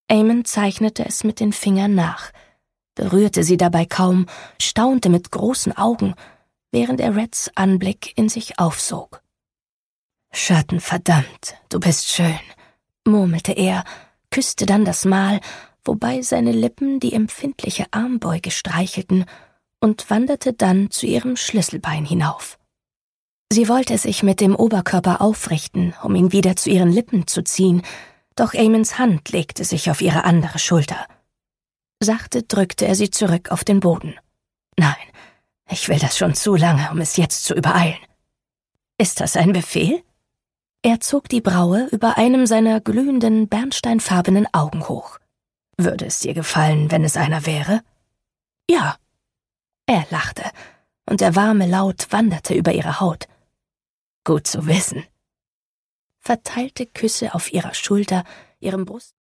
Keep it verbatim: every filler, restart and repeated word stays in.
Eamon zeichnete es mit den Fingern nach, berührte sie dabei kaum, staunte mit großen Augen, während er Reds Anblick in sich aufsog. »Schatten, verdammt, du bist schön«, murmelte er, küsste dann das Mal, wobei seine Lippen die empfindliche Armbeuge streichelten, und wanderte dann zu ihrem Schlüsselbein hinauf. Sie wollte sich mit dem Oberkörper aufrichten, um ihn wieder zu ihren Lippen zu ziehen, doch Aemons Hand legte sich auf ihre andere Schulter. Sachte drückte er sie zurück auf den Boden. »Nein, ich will das schon zu lange, um es jetzt zu übereilen.« »Ist das ein Befehl?« Er zog die Braue über einem seiner glühenden, bernsteinfarbenen Augen hoch. »Würde es dir gefallen, wenn es einer wäre?« »Ja.« Er lachte, und der warme Laut wanderte über ihre Haut. »Gut zu wissen.« Verteilte Küsse auf ihrer Schulter, ihrem Brust